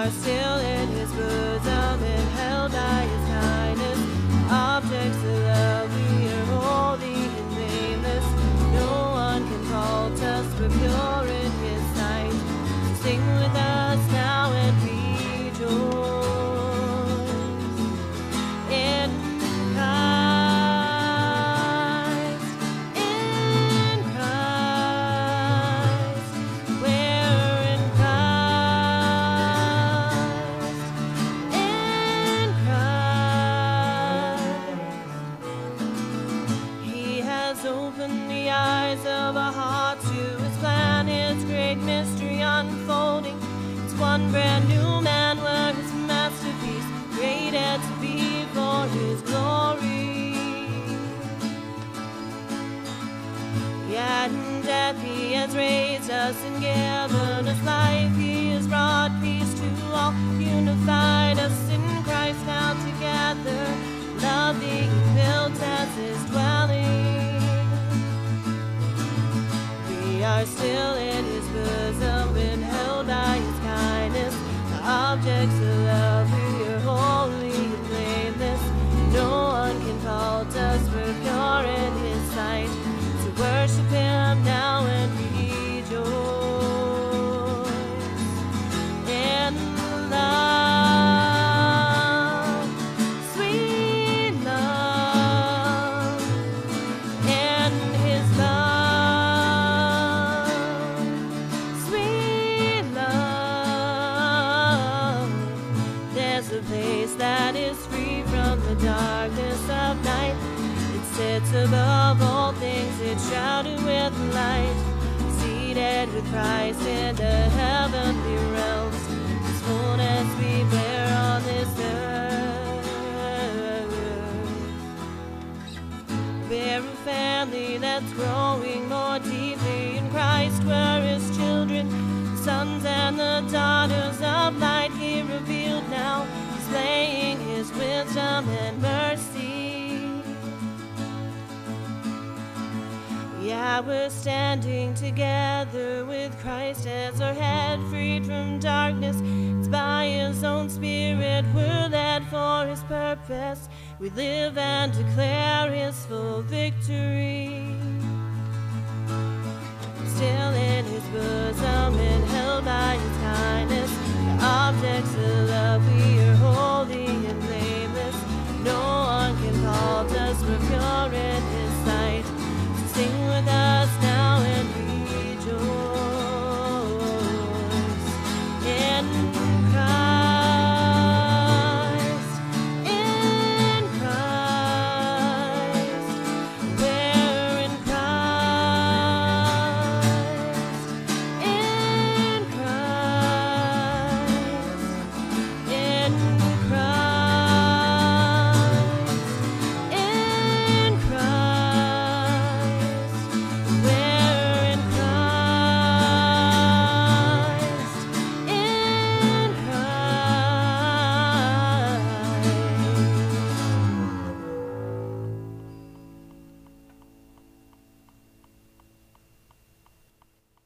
are still in his bosom and held by his kindness. Objects of love, we are holy and blameless. No one can fault us, we're pure in his sight. So sing with us now and rejoice in Christ, in Christ. We're in Christ, in Christ. He has opened the eyes of our heart to his plan, his great mystery unfolding. It's one brand new man, we're his masterpiece, created to be for his glory. Yet in death he has raised us and given us life. He has brought peace to all, unified us in Christ now together. Love being built as his dwelling. We are still in his bosom and held by his kindness. The objects of love, we are holy and blameless. No one can fault us, we're pure in his sight. So worship him now and rejoice in love, sweet love, in his love, sweet love. There's a place that is free from the darkness of night. It sits above all things, it's shrouded with light. Seated with Christ in the heavenly realms, his fullness we bear on this earth. We're a family that's growing more deeply in Christ. We're his children, sons and the daughters of light. He revealed now, displaying his wisdom and mercy. Yeah, we're standing together with Christ as our head, freed from darkness. It's by his own spirit we're led for his purpose. We live and declare his full victory. Still in his bosom and held by his kindness. The objects of love we